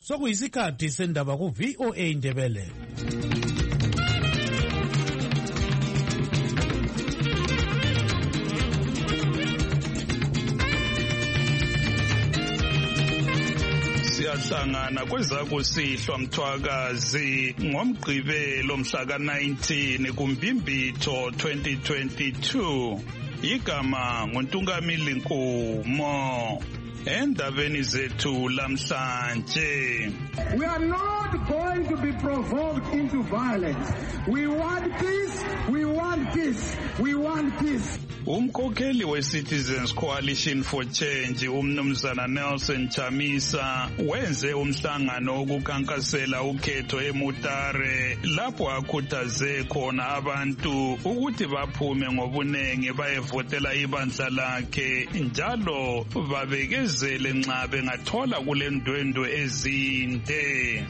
Sokuyisikhathi sendaba ku VOA Indebele. Siyahlangana kwezakusihlwa Mthwakazi ngomgqibelo mhla ka-19 kuMbimbitho 2022. Igama nguNtungamili Nkumo. Endabeni zethu lamhlanje. We are not going to be provoked into violence. We want peace, we want peace, we want peace. Umkhokheli we-Citizens Coalition for Change umnumzana Nelson Chamisa wenze umhlangano wokukhankasela ukhetho eMutare lapho akhuthaze khona abantu ukuthi baphume ngobunengi bayevotela ibandla lakhe njalo babekezele nxa bengathola kule ndwendwe ezinde.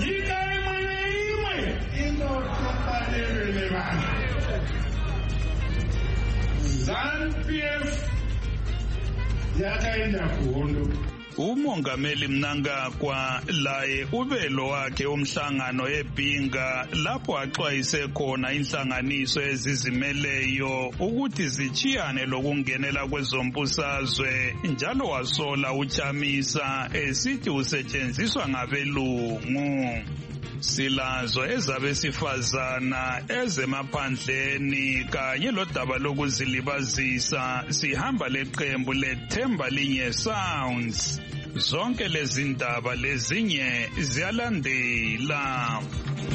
Umongameli Mnangagwa laye ubelo wakhe umhlangano eBhinga lapho axwayise khona inhlanganiso ezizimeleyo ukuthi zichiyane lokungenela kwezombusazwe njalo wasola uChamisa esithi usetshenziswa ngabelungu. Silazo ezabesifazana ezemaphandleni kanye lodaba lokuzilibazisa sihamba leqembu lethemba linye Sounds. Zonke lezi ndaba lezinye ziyalandela.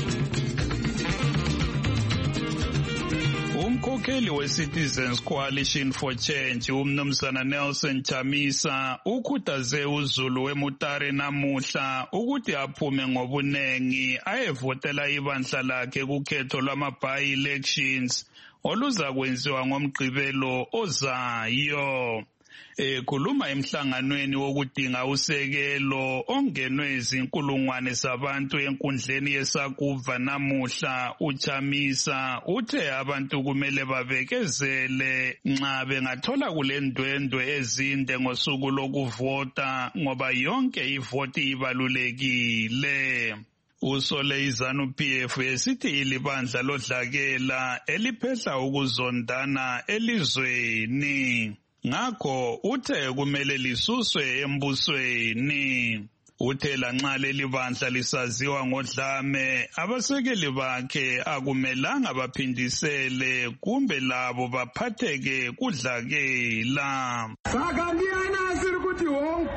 Umkhokheli we-Citizens Coalition for Change umnumzana Nelson Chamisa ukhuthaze uZulu weMutare namuhla ukuthi aphume ngobunengi ayevotela ibandla lakhe kukhetho lwama-by-elections oluzakwenziwa ngomgqibelo ozayo. Ekhuluma emhlanganweni wokudinga usekelo ongenwe izinkulungwane zabantu enkundleni yeSakuva namuhla uChamisa uthe abantu kumele babekezele nxa bengathola kule ndwendwe ezinde ngosuku lokuvota ngoba yonke ivoti ibalulekile. Usole iZANU-PF esithi ilibandla lodlakela eliphehla ukuzondana elizweni. Ngakho uthe kumele lisuswe embusweni. Uthe lanxa leli bandla lisaziwa ngodlame abasekeli bakhe akumelanga baphindisele kumbe labo baphatheke kudlakela. Saka ndiyana siri kuti ho.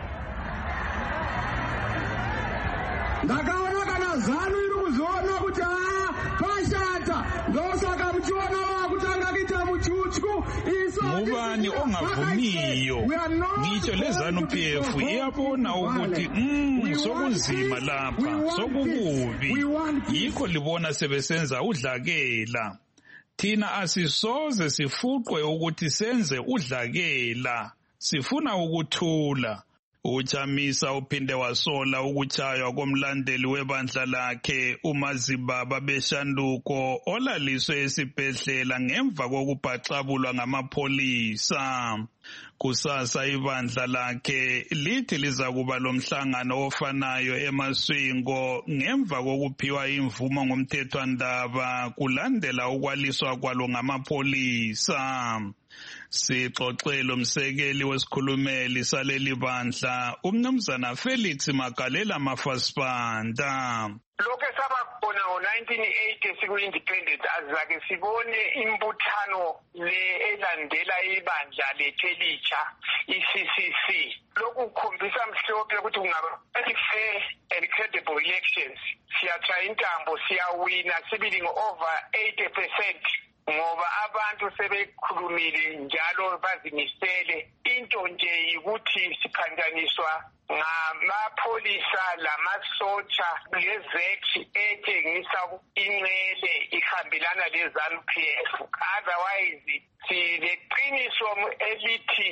Ndakaona kana ZANU iri kuzoona kuti pashata ndosaka muchiona wakutanga kuita muchuchu. Ngubani ongavumiyo ngitsho leZANU-PF iyabona ukuthi sokunzima lapha sokukubi yikho libona sebesenza udlakela. Thina asisoze sifuqwe ukuthi senze udlakela, sifuna ukuthula. uChamisa uphinde wasola ukuchaywa komlandeli webandla lakhe uMazibaba Beshanduko olaliswe esibhedlela ngemva kokubhaxabulwa ngamapholisa. Kusasa ibandla lakhe lithi lizakuba lomhlangano ofanayo eMaswingo ngemva kokuphiwa imvumo ngomthethwandaba kulandela ukwaliswa kwalo ngamapholisa. Sixoxele umsekeli wesikhulumeli saleli bandla umnumzana Felix Magalela Mafasipanda. Lokho sababona ngo-1980 siku-independent azake sibone imbuthano le elandela ibandla lethu elitsha i-CCC. Lokhu kukhombisa mhlophe ukuthi kungaba fair and credible elections. Siyatshaya intambo, siyawina, sibili over 80%. Ngoba abantu sebekhulumile njalo bazimisele. Into nje yikuthi siphanjaniswa ngamapholisa lamasotsha lezekhi etshengisa inxele ihambelana leZANU-PF. Otherwise sileqiniso elithi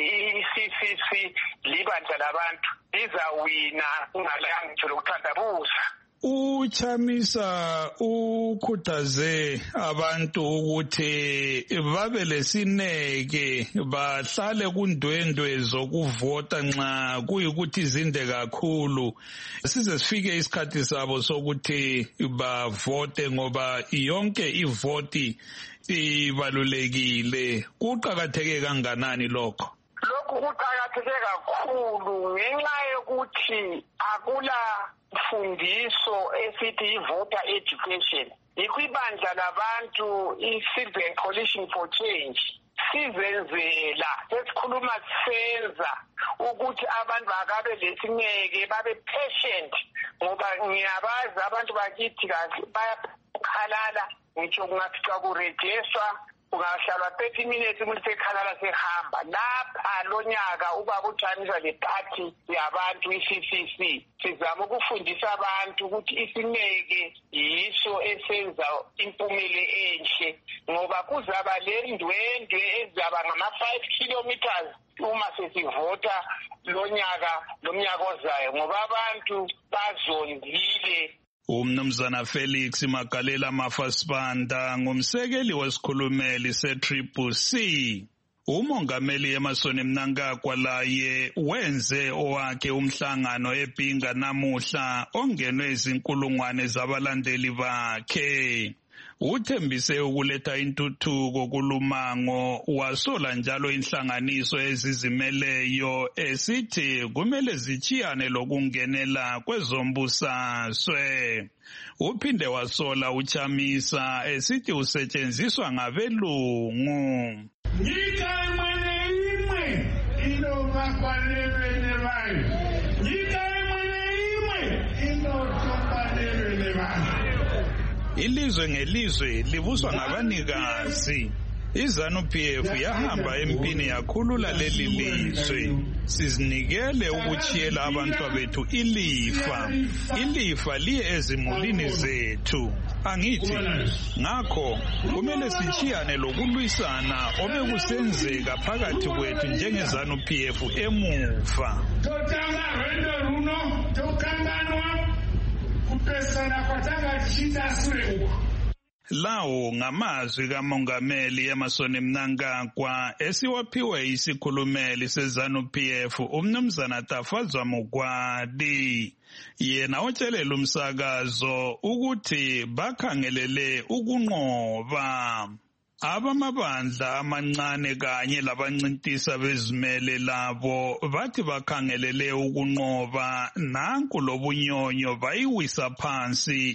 i-CCC libandla labantu lizawina ungalanga ngitsho lokuthandabuza. Uchamisa ukhuthaze abantu ukuthi babe lesineke bahlale kundwendwe zokuvota nxa kuyikuthi izinde kakhulu size sifike isikhathi sabo sokuthi bavote ngoba yonke ivoti ibalulekile. Kuqakatheke kanganani lokho? Lokhu kuqakatheke kakhulu ngenxa yokuthi akula mfundiso esithi i-voter education. Yikho ibandla labantu i-Citizen Coalition for Change sizenzela sesikhuluma senza ukuthi abantu bakabe lesineke babe patient ngoba ngiyabazi abantu bakithi bayakhalala ngitsho kungafica kurejiswa ungahlalwa 30 minutes umuntu sekhalala sehamba. Lapha lonyaka ubaba uChamisa le party yabantu i-CCC sizama ukufundisa abantu ukuthi isineke yiso esenza impumele enhle ngoba kuzaba le ndwendwe ezaba ngama-5 kilometers uma sesivota lomnyaka ozayo ngoba abantu bazondile. Umnumzana Felix Magalela Mafasibanda ngumsekeli wesikhulumeli se-CCC. Umongameli Emmerson Mnangagwa laye wenze owakhe umhlangano eBhinga namuhla ongenwe izinkulungwane zabalandeli bakhe. Uthembise ukuletha intuthuko kulumango wasola njalo inhlanganiso ezizimeleyo esithi kumele zichiyane lokungenela kwezombusazwe. Uphinde wasola uChamisa esithi usetshenziswa ngabelungu. Nyika imwe inobakwanelwe nebantu. Nyika imwe inothobalelwe nebantu. Ilizwe ngelizwe libuswa ngabanikazi. iZANU-PF yahamba empini yakhulula leli lizwe. Sizinikele ukuchiyela abantu bethu ilifa liye ezimulini zethu. Angithi ngakho kumele sichiyane lokulwisana obekusenzeka phakathi kwethu njengeZANU-PF emuva. Lawo ngamazwi kaMongameli Emmerson Mnangagwa esiwaphiwe isikhulumeli seZANU-PF umnumzana Tafazwa Mugwadi. Yena otshelela umsakazo ukuthi bakhangelele ukunqoba. Abamabandla amancane kanye labancintisa bezimele labo bathi bakhangelele ukunqoba nanku lobunyonyo bayiwisa phansi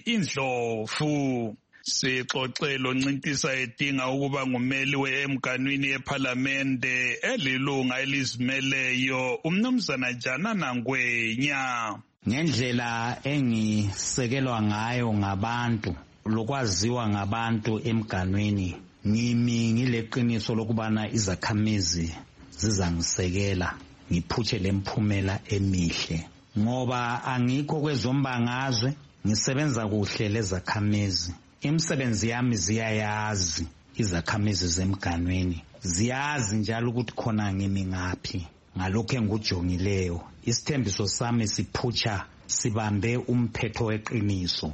indlovu. Sixoxelo ncintisa edinga ukuba ngumeli weemganwini yePhalamende elilunga elizimeleyo umnumzana Janana Ngwenya. Ngendlela engisekelwa ngayo ngabantu lokwaziwa ngabantu emganwini ngimi ngileqiniso lokubana izakhamizi zizangisekela ngiphutshe lemphumela emihle ngoba angikho kwezombangazwe ngisebenza kuhle lezakhamizi. Imisebenzi yami ziyayazi izakhamizi zemganweni ziyazi njalo ukuthi khona ngimi ngaphi ngalokho engujongileyo. Isithembiso sami siphutsha sibambe umphetho weqiniso.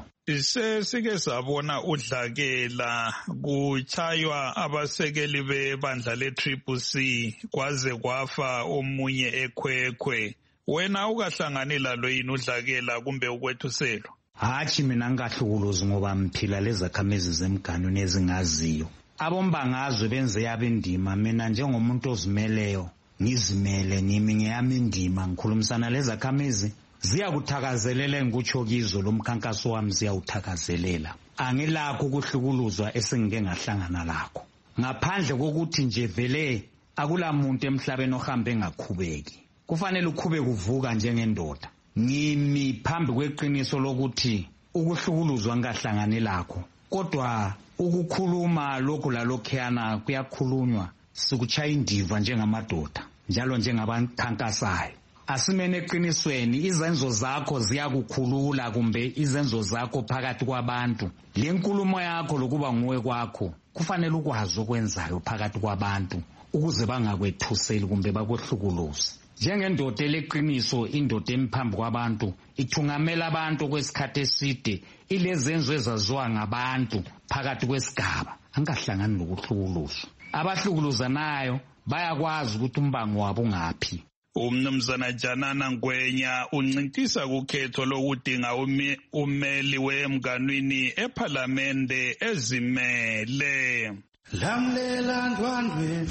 Sike sabona udlakela kuchaywa abasekeli bebandla le-CCC kwaze kwafa omunye ekhwekhwe. Wena ukahlangani lalo yini udlakela kumbe ukwethuselo? Hathi mina ngikahlukuluzi ngoba mphila lezakhamizi zemganweni ezingaziyo. Abombangazwe benze yabendima mina njengomuntu ozimeleyo ngizimele ngimi ngeyami indima ngikhulumisana lezakhamizi ziyakuthakazelela ngikutsho kizo lo mkhankaso wami ziyawuthakazelela. Angilakho ukuhlukuluzwa esengike ngahlangana lakho. Ngaphandle kokuthi nje vele akulamuntu emhlabeni ohambe ngakhubeki. Kufanele ukhube kuvuka njengendoda. Ngimi phambi kweqiniso lokuthi ukuhlukuluzwa ngahlangane lakho. Kodwa ukukhuluma lokho lalokhiyana kuyakhulunywa sikuchaya indiva njengamadoda njalo njengabakhankasayo. Asimene eqinisweni izenzo zakho ziyakukhulula kumbe izenzo zakho phakathi kwabantu. Le nkulumo yakho lokuba nguwe kwakho kufanele ukwazi okwenzayo phakathi kwabantu ukuze bangakwethuseli kumbe bakwehlukuluze. njengendoda eleqiniso indoda emphambi kwabantu ithungamela abantu kwesikhathi eside ilezenzo ezaziwa ngabantu phakathi kwesigaba angahlangani nokuhlukuluzwa abahlukuluzanayo bayakwazi ukuthi umbango wabo ungaphi. Umnumzana Janana Ngwenya uncintisa kukhetho lokudinga umeli wemganwini ePhalamende ezimele. Lamlela ndwandwe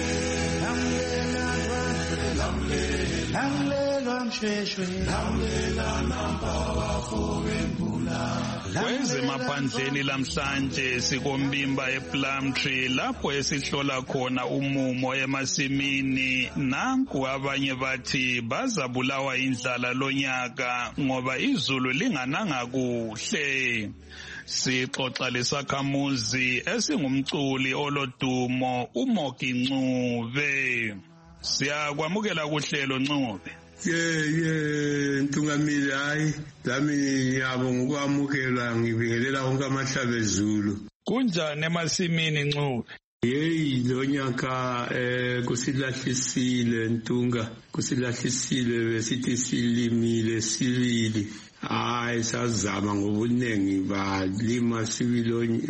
lamlela msheshwe lamlela nampawa fowembula. Kwezemaphandleni lamhlanje sikombimba ePlumtree lapho esihlola khona umumo emasimini. Nanku abanye bathi bazabulawa indlala lonyaka ngoba izulu lingananga kuhle. Sixoxa lesakhamuzi esingumculi olodumo uMoki Ncube. Siyakwamukela kuhlelo Ncube. Ntungamile hayi lami ngiyabonga ukwamukelwa ngibingelela wonke amahlabezulu. Kunjani emasimini Ncube? Lonyaka kusilahlisile Ntunga kusilahlisile besithi silimile sibili. Hayi sazama ngobunengi balima sibili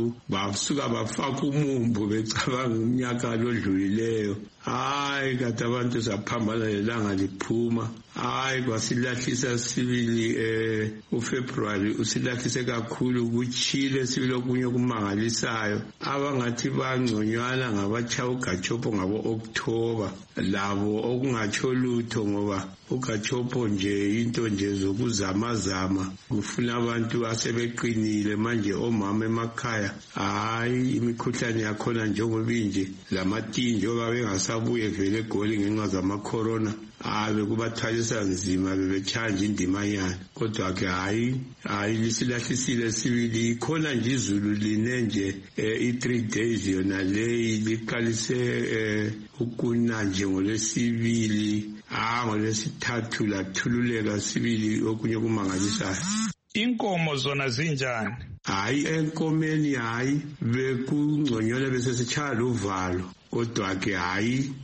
basuka bafaka umumbu becabanga umnyaka lodlulileyo. Hayi kade abantu saphambana lelanga liphuma. Hayi kwasilahlisa sibili uFebruary usilahlise kakhulu kuchile sibili okunye kumangalisayo. Abangathi bangconywana ngabachaya uGachopo ngabo October labo okungatsho lutho ngoba uGachopo nje into nje zokuzamazama kufuna abantu asebeqinile manje omama emakhaya. Hayi imikhuhlane yakhona njengoba inje lamatinjo babengasabuye vele eGoli ngenxa zama-corona. Bekubathwalisa nzima bebechanja indima yana kodwa ke hayi lisilahlisile sibili khona nje izulu line nje i3 days yona le liqalise ukuna nje ngolesibili ngolesithathu lathululeka sibili okunye kumangalisayo. Inkomo zona zinjani? Hayi enkomeni hayi bekungconyole bese sichaya uvalo kodwa ke hayi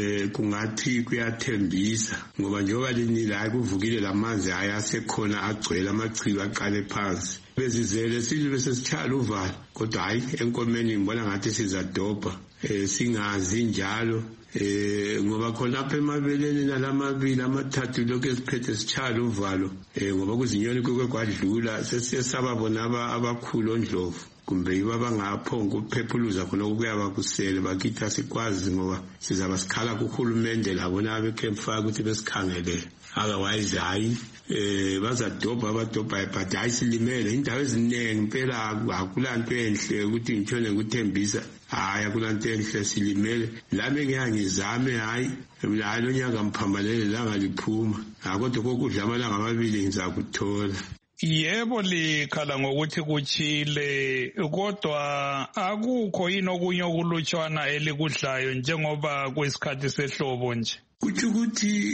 kungathi kuyathembisa ngoba njengoba linile hayi kuvukile lamanzi hayi asekhona agcwele amachibi aqale phansi bezizele sile bese sichaya uvalo kodwa hayi enkomeni ngibona ngathi sizadobha singazi njalo ngoba khona apha emabeleni nalamabili amathathu lokho esiphethe sichaya uvalo ngoba kuzinyoni kuke kwadlula sesiyesaba bona abakhulu ondlovu kumbe yiba bangaphonga ukuphephuluza khona ukuyaba kusele bakithi asikwazi ngoba sizaba sikhala kuhulumende labo nabe campfire ukuthi besikhangele otherwise hayi bazadobha abadobha but hayi silimele indawo eziningi impela akulanto enhle ukuthi ngithone ukuthembisa hayi akulanto enhle silimele lami ngiyangizame hayi lonyaka ngiphambalele langa liphuma kodwa kokudla amalanga amabili ngizakuthola. Yebo likhala ngokuthi kuchile kodwa akukho yini okunye okulutshwana elikudlayo njengoba kwesikhathi sehlobo nje. Kuthi ukuthi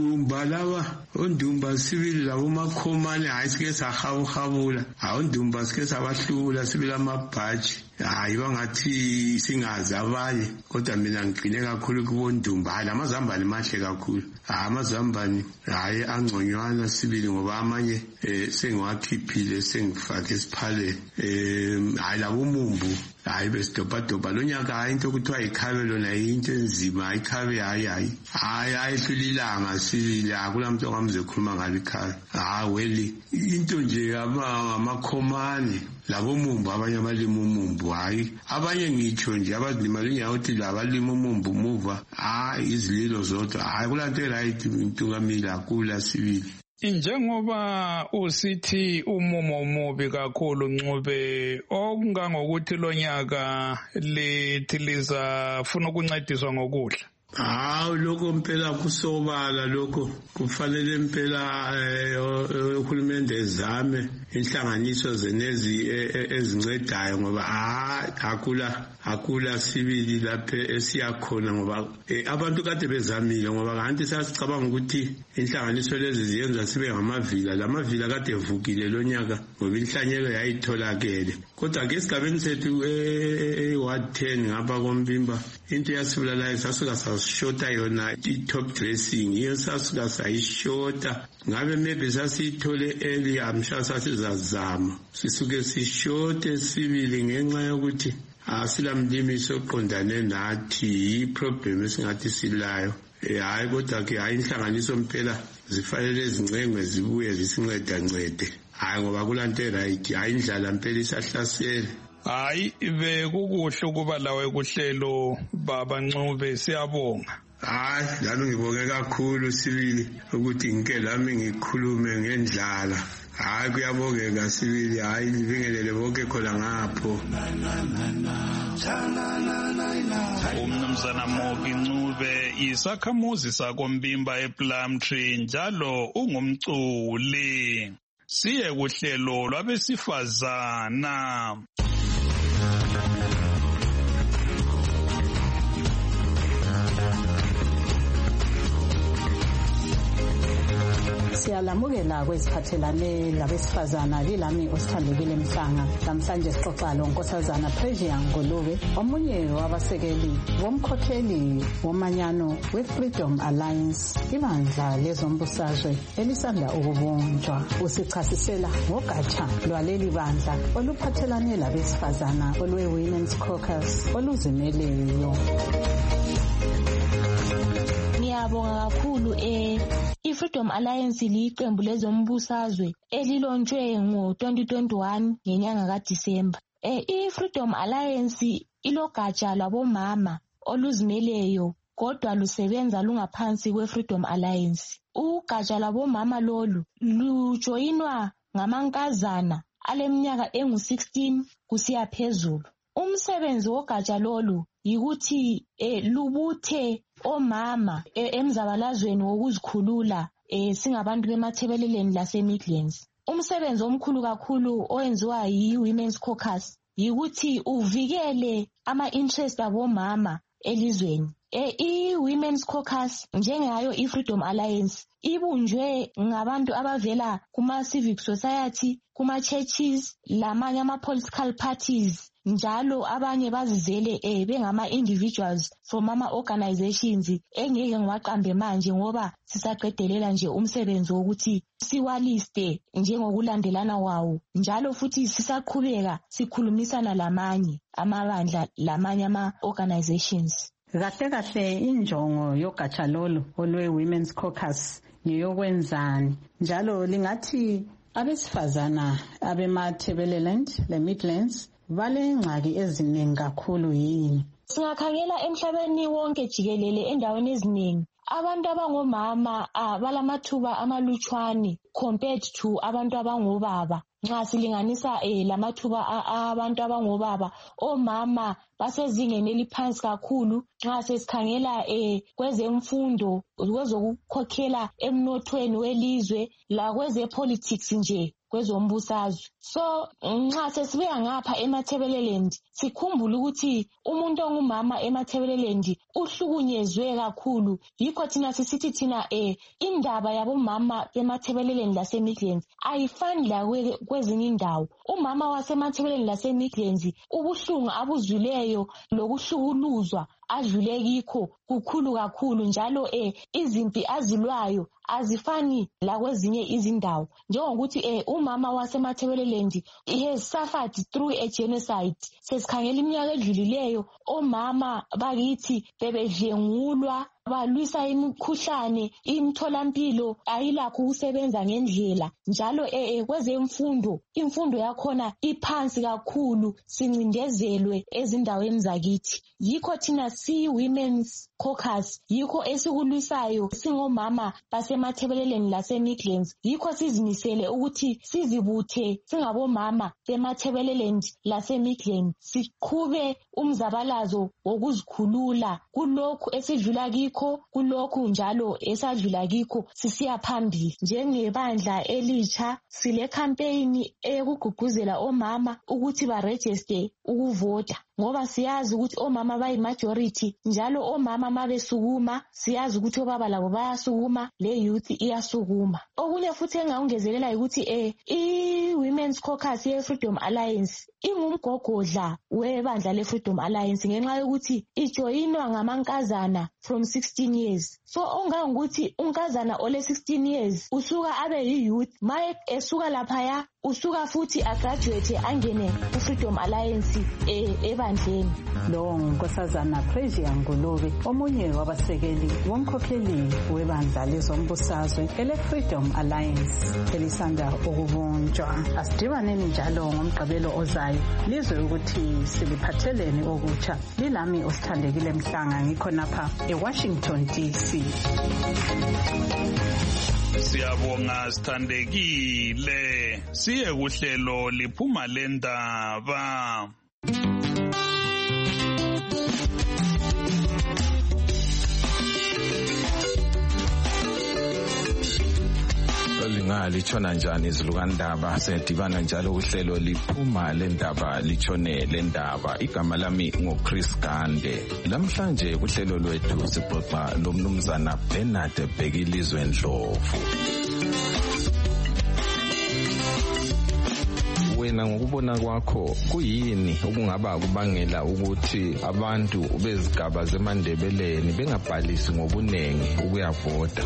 ondumba sibili labo makhomane hayi sike sahabula ondumba sike sabahlula sibili amabhaji hayi bangathi singazi abanye kodwa mina ngigcine kakhulu kubondumba lamazambane mahle kakhulu amazambane hayi angconywana sibili ngoba amanye sengiwakhiphile sengifake esiphaleni hayi labo mumbu hayi besidobhadobha lonyaka hayi into okuthiwa ikhabe lona into enzima ikhabe hayi ayehlulilanga sibili akulamuntu ongamze khuluma ngalo ikhabe weli into nje amakhomane labo mumbu abanye abalima umumbu hayi abanye ngitsho nje abazilima linyawothi labalima umumbu muva izililo zodwa hayi kulanto right Ntungamile akula sibili. Njengoba usithi umumo omubi kakhulu Ncube okungangokuthi lonyaka lithi lizafuna ukuncediswa ngokudla. Lokho mpela kusobala lokho kufanele impela uhulumende ezame inhlanganiso zenezi ezincedayo ngoba akula sibili lapha esiyakhona ngoba abantu kade bezamile ngoba kanti sasicabanga ukuthi inhlanganiso lezi ziyenza sibe ngamavila lamavila kade evukile lonyaka ngoba inhlanyelo yayitholakele kodwa ke esigabeni sethu Ward 10 ngapha koMbimba into yasibulalayo sasuka sasishota yona i-top dressing iyo sasuka sayishota ngabe maybe sasiyithole early mhla sasizazama sisuke sishote sibili ngenxa yokuthi asilamlimi soqondane nathi iproblem esingathi silayo hayi kodwa ke hayi inhlanganiso mpela zifanele zincengwe zibuye zisincede hayi ngoba kulanto right hayi indlala mpela isahlasela. Hayi bekukuhle ukuba lawe kuhlelo baba Ncube siyabonga. Hayi lami ngibonge kakhulu Sibili ukuthi ngike lami ngikhulume ngendlala. Hayi kuyabongeka Sibili hayi ngibingelele bonke khona ngapho. Umnumzana Mobi Ncube isakhamuzi sakoMbimba ePlumtree njalo ungumculi. Siye kuhlelo lwabesifazana. Siyalamukela kweziphathelane labesifazana lilami osithandekile Mhlanga. Namhlanje sixoxa loNkosazana Pressure Ngulube, omunye wabasekeli womkhokheli womanyano we-Freedom Alliance, ibandla lezombusazwe elisanda ukubunjwa. Usichasisela ngogatsha lwaleli bandla oluphathelane labesifazana olwe-Women's Caucus oluzimeleyo. Ngiyabonga kakhulu i-Freedom Alliance liqembu lezombusazwe elilonjwe ngo-2021 ngenyanga kaDisemba. I-Freedom Alliance ilogatsha lwabomama oluzimeleyo kodwa lusebenza lungaphansi kwe-Freedom Alliance. Ugatsha lwabomama lolu lujoyinwa ngamankazana aleminyaka engu-16 kusiya phezulu. Umsebenzi wogatsha lolu yikuthi lubuthe omama emzabalazweni wokuzikhulula singabantu bemathebeleleni laseMidlands. Umsebenzi omkhulu kakhulu owenziwa yi-Women's Caucus yikuthi uvikele ama-interest abomama elizweni. I-Women's Caucus njengayo i-Freedom Alliance ibunjwe ngabantu abavela kuma-civic society, kuma-churches lamanye ama-political parties, njalo abanye bazizele bengama-individuals from ama-organizations engeke ngiwaqambe manje ngoba sisaqedelela nje umsebenzi wokuthi siwaliste njengokulandelana wawo, njalo futhi sisaqhubeka sikhulumisana lamanye amabandla lamanye ama-organizations. Kahle kahle injongo yogatsha lolu olwe-Women's Caucus ngeyokwenzani, njalo lingathi abesifazana abemathebeleland le-Midlands balengxaki eziningi kakhulu yini? Singakhangela emhlabeni wonke jikelele endaweni eziningi abantu abangomama balamathuba amalutshwane compared to abantu abangobaba. Nxa silinganisa lamathuba abantu abangobaba, omama basezingeni eliphansi kakhulu nxa sesikhangela kwezemfundo, kwezokukhokhela emnothweni welizwe lakwezepolitics nje kwezombusazwe. So nxa sesibeka ngapha emathebeleland sikhumbule ukuthi umuntu ongumama emathebeleland uhlukunyezwe kakhulu. Yikho thina sisithi thina indaba yabomama bemathebeleland laseMidlands ayifani la kwezinye indawo. Umama wasemathebeleland laseMidlands ubuhlungu abuzwileyo lokuhlukuluzwa adlule kikho kukhulu kakhulu, njalo izimpi azilwayo azifani la kwezinye izindawo. Njengokuthi umama wasemathebeleland he has suffered through a genocide. Sesikhangela iminyaka edlulileyo omama bakithi bebedlengulwa, balwisa imikhuhlane, imtholampilo ayilakho ukusebenza ngendlela, njalo kwezemfundo imfundo yakhona iphansi kakhulu, sincindezelwe ezindaweni zakithi. Yikho thina si-Women's Caucus yikho esikulwisayo singomama basemathebeleleni laseMidlands. Yikho sizimisele ukuthi sizibuthe singabomama bemathebeleleni laseMidlands, siqhube umzabalazo wokuzikhulula kulokhu esidlula kikho, kulokhu njalo esadlula kikho sisiya phambili. Njengebandla elitsha sile campaign eyokugqugquzela omama ukuthi baregister ukuvota, ngoba siyazi ukuthi omama bayi-majority, njalo omama mabesukuma siyazi ukuthi obaba labo bayasukuma, le youth iyasukuma. Okunye futhi engakungezelela ukuthi i-Women's Caucus ye-Freedom Alliance ingumgogodla webandla le-Freedom Alliance ngenxa yokuthi ijoyinwa ngamankazana from 16 years. So ongangokuthi unkazana ole 16 years usuka abe yi-youth, maye esuka laphaya usuka futhi agraduate angene ku-Freedom Alliance ebandleni. Lo nkosazana Precious Ngulube omunye wabasekeli womkhokheli webandla lezombusazwe ele-Freedom Alliance elisanda ukubunjwa. Asidibaneni njalo ngomgqibelo ozayo lizwe ukuthi siliphatheleni okutsha. Lilami osithandekile Mhlanga ngikhonapha eWashington DC. Siyabonga sithandekile, siye kuhlelo liphuma lendaba. Litshona njani izilukandaba sedibana njalo uhlelo liphuma lendaba litshone lendaba. Igama lami ngoChris Gande. Namhlanje kuhlelo lwethu sixoxa lomnumzana Bernard Bhekilizwe Ndlovu. Wena ngokubona kwakho kuyini okungaba kubangela ukuthi abantu bezigaba zeMandebeleni bengabhalisi ngobunengi ukuyavota?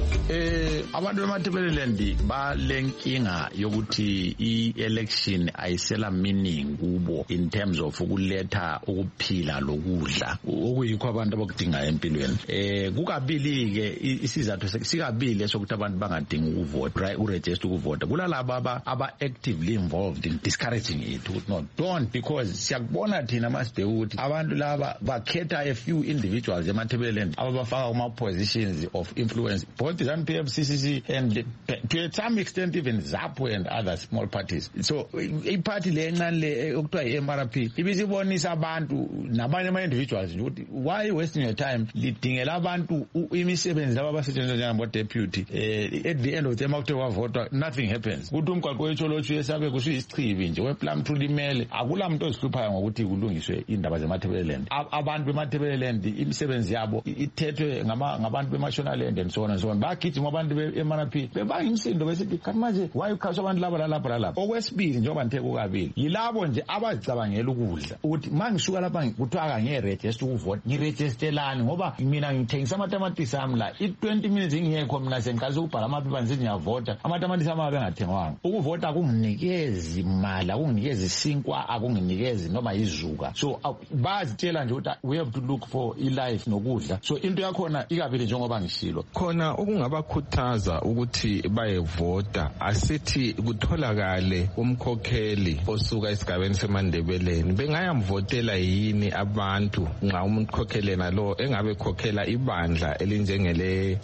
Abantu beMandebeleni balenkinga yokuthi i-election ayisela meaning kubo in terms of ukuletha ukuphila lokudla okuyikho abantu abakudinga empilweni. Kukabili ke isizathu sikabili sokuthi abantu bangadingi ukuvota, uregister ukuvota. Kulalabo aba-actively involved in discouraging it, don't, because siyakubona thina masibheka ukuthi abantu laba bakhetha a few individuals eMandebeleni ababafaka kuma positions of influence, both the ZANU-PF, CCC and to some extent even ZAPU and other small parties. So iparty le encane le okuthiwa i-MRP ibisibonisa abantu nabanye ama-individuals ukuthi why wasting your time lidingela abantu imisebenzi laba abasetshenziswa njengabo-deputy at the end of the day makuthiwa kwavotwa nothing happens. Kuthi umgwaqo wetsholotshu yesabe kusuyisichibi nje wePlum limele akula muntu ozihluphayo ngokuthi kulungiswe indaba zeMandebeleni. Abantu beMandebeleni imisebenzi yabo ithethwe ngabantu beMashonaland and so on and so on. Bagijima abantu be-MRP bebanga imisindo besithi kanti manje why ukhashwa abantu laba lalapha. Okwesibili njengoba ngithe kukabili yilabo nje abazicabangela ukudla ukuthi mangisuka lapha kuthiwa kangiregister ukuvota ngiregisterelani ngoba mina ngithengisa amatamatisi ami la i-20 minutes ngingekho mina sengiqalisa ukubhala amaphepha ngithi ngiyavota amatamatisi ami abengathengwanga. Ukuvota akunginikezi mali, akunginikezi sinkwa, akunginikezi noma izuka. So bazitshela nje ukuthi we have to look for i-life nokudla. So into yakhona ikabili njengoba ngishilo khona okungabakhuthaza ukuthi bayevota asithi kutholakale umkhokheli osuka esigabeni seMandebeleni bengayamvotela yini abantu nxa umkhokheli nalo engabe khokhela ibandla elinjengele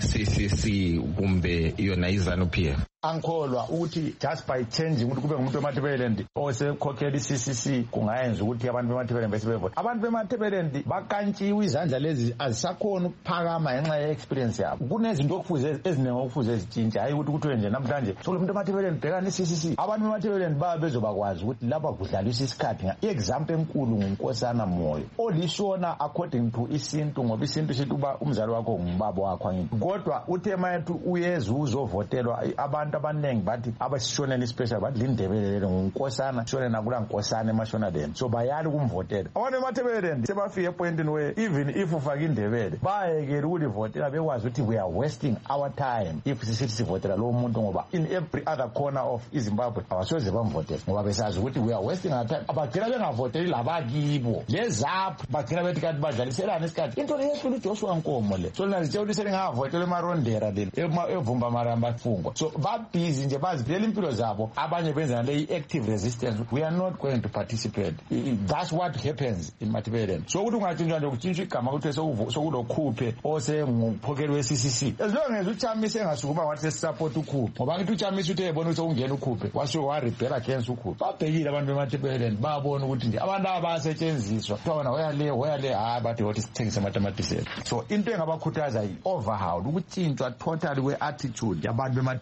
CCC kumbe yona iZANU-PF? Angikholwa ukuthi just by changing ukuthi kube ngumuntu weMandebeleni osekhokhela i-CCC kungayenza ukuthi abantu beMandebeleni besebevota. Abantu beMandebeleni bakantshiwe izandla lezi azisakhona ukuphakama ngenxa ye-experience yabo. Kunezinto okufuze eziningi okufuze ezitshintshe, hayi ukuthi kuthiwe nje namhlanje solo umuntu weMandebeleni bhekana i-CCC. Abantu beMandebeleni bezobakwazi ukuthi lapha kudlaliswa isikhathi. I-example enkulu nguNkosana Moyo olishona according to isintu, ngoba isintu sithi uba umzali wakho ngubaba wakho angithi. Kodwa uthe mayethu uyeza uzovotelwa abantu abaningi bathi abasishonela ispecial bathi lindebelele nguNkosana shone nakula Nkosana eMashonaland, so bayali kumvotela. Abantu beMandebeleni sebafike epointini where even if ufaka indebele bayekela ukulivotela bekwazi ukuthi we are wasting our time if sisithi sivotela lo muntu, ngoba in every other corner of iZimbabwe abasoze bamvotela ngoba besazi ukuthi we are wasting our time. Abagcina bengavoteli labakibo lezaphu bagcina bethi kanti badlaliselana isikhathi. Into leyehlula uJoshua Nkomo le so nazitshela ukuthi selingavotela eMarondera le evumba maramba fungwa. So busy nje baziphela impilo zabo, abanye benza le active resistance. We are not going to participate. That's what happens in Mandebeleni. So ukuthi ungatshintshwa nje ukutshintshwa igama ukuthi sokulokhuphe osengumkhokheli we-CCC as long as uChamisa engasukuma wathi sesisupport ukhuphe, ngoba ngithi uChamisa uthe ebona ukuthi ungena ukhuphe wasuka warebel against ukhuphe. Babhekile abantu beMandebeleni babona ukuthi nje abantu abasetshenziswa kuthiwa wena hoyale hayi bathi wothi sithengisa amatamatisi. So into engabakhuthaza yi-overhaul, ukutshintshwa totally kwe-attitude yabantu beMandebeleni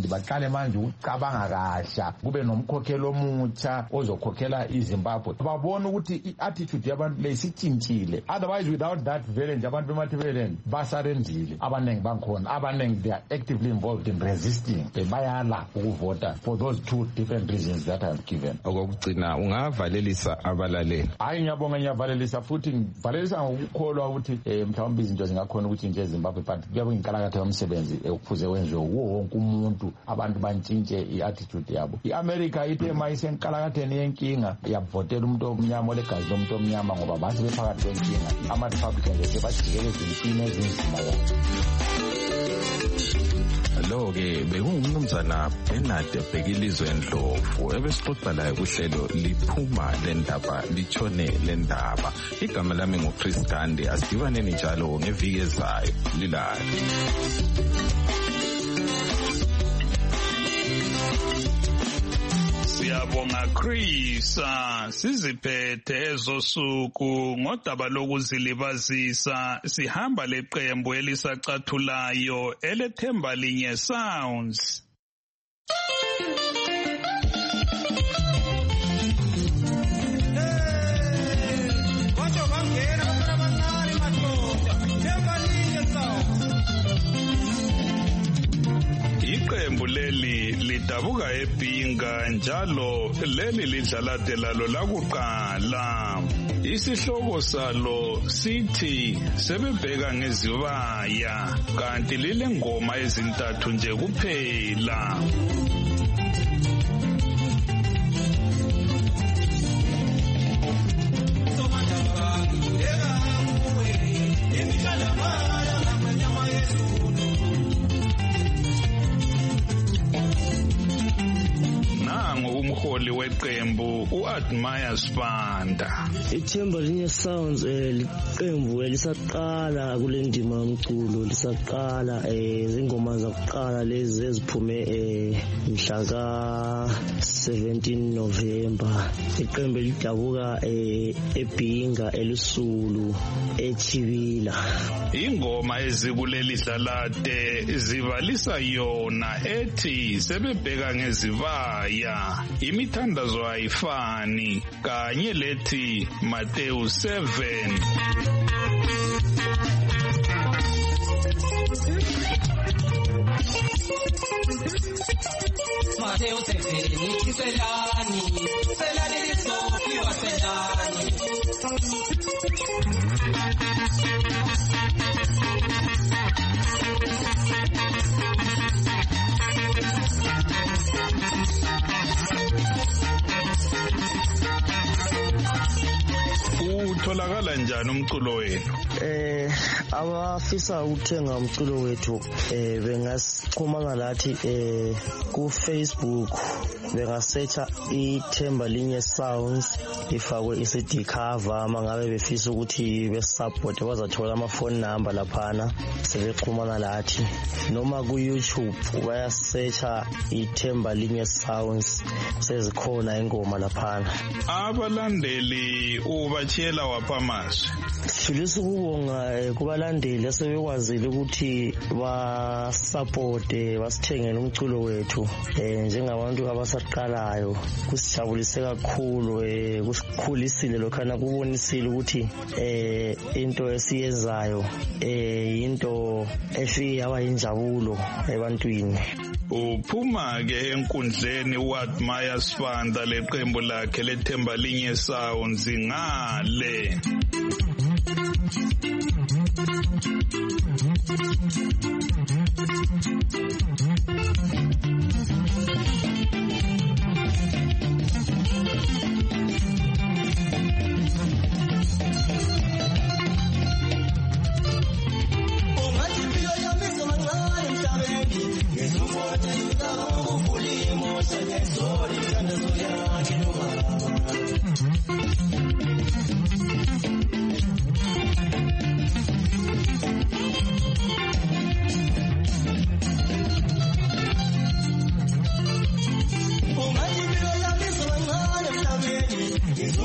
Matabeleland baqale manje ukucabanga kahla kube nomkhokhelo omutsha ozokhokhela iZimbabwe babona ukuthi i-attitude yabantu leyisitshintshile. Otherwise without that vele nje abantu bematabeleland basarendile abanengi bankhona abanengi they are actively involved in resisting bayala ukuvota for those two different reasons that I have given. Okugcina ungavalelisa abalaleli. Hayi ngiyabonga ngiyavalelisa futhi ngivalelisa ngokukholwa ukuthi mhlawumbe izinto zingakhona ukuthi nje eZimbabwe but kuyabe inkalakatha yomsebenzi ekufuze wenziwe wonke umuntu abantu bantshintshe i-attitude yabo. I-America ithe mayisenkalakatheni yenkinga yavotela umuntu omnyama olegazi lomuntu omnyama ngoba basi bephakathi kwenkinga ama-Republicans sebajikele ezimpini ezinzima yabo. Lo-ke bekungumnumzana Bernard Bhekilizwe Ndlovu ebesixoxa laye kuhlelo liphuma lendaba litshone lendaba. Igama lami nguChris Gande, asidibaneni njalo ngeviki ezayo lilali. Siyabonga Chris, siziphethe ezosuku ngodaba lokuzilibazisa sihamba leqembu elisacathulayo elethemba linye Sounds. Iqembu leli lidabuka eBhinga njalo leli lidlalade lalo lakuqala. Isihloko salo sithi sebebheka ngezibaya kanti lile ngoma ezintathu nje kuphela. Umholi weqembu uAdmire Sibanda. Ithemba linye Sounds liqembu elisaqala kule ndima yomculo lisaqala izingoma zakuqala lezi eziphume mhla ka 17 November. Iqembu lidabuka eBhinga elisulu eThibila. Ingoma ezikuleli dlalade zibalisa yona ethi sebebheka ngezibaya imithandazo ayifani kanye lethi Matthew 7. Matthew 7 selani lisofiwa selani. Utholakala njani umculo wenu? Abafisa ukuthenga umculo wethu bengasixhuma ngalathi ku Facebook bengasearcha ithemba linye Sounds ifakwe iCD cover mangabe befisa ukuthi besupport bazathola amafoni number laphana sebexhuma ngalathi noma ku YouTube bayasearcha ithemba linye Sounds sezikhona ingoma laphana. Abalandeli ubachela waphamazwe. Sifisa ukubonga kubalandeli asebekwazile ukuthi basupporte basithengele umculo wethu njengabantu abasaqalayo. Kusijabulise kakhulu kusikhulisile lokhana kubonisile ukuthi into esiyenzayo into efike yaba injabulo ebantwini. Uphuma ke enkundleni uAdmire Sibanda leqembu lakhe lethemba linye Sounds ngale.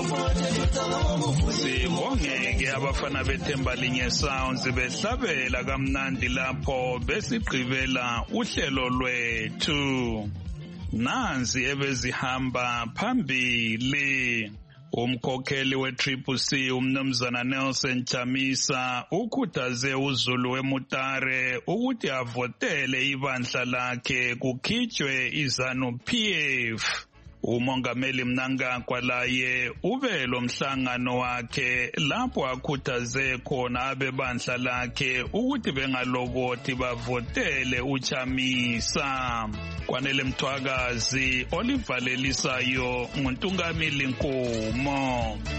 Sibongeke abafana beThembalinye Sounds behlabela kamnandi lapho besigqibela uhlelo lwethu. Nansi ebezihamba phambili. Umkhokheli we-CCC umnumzana Nelson Chamisa ukhuthaze uZulu weMutare ukuthi avotele ibandla lakhe kukhitshwe iZANU-PF. Umongameli Mnangagwa laye ube lo mhlangano wakhe lapho akhuthaze khona abebandla lakhe ukuthi bengalokothi bavotele uChamisa. Kwanele Mthwakazi olivalelisayo nguNtungamili Nkomo.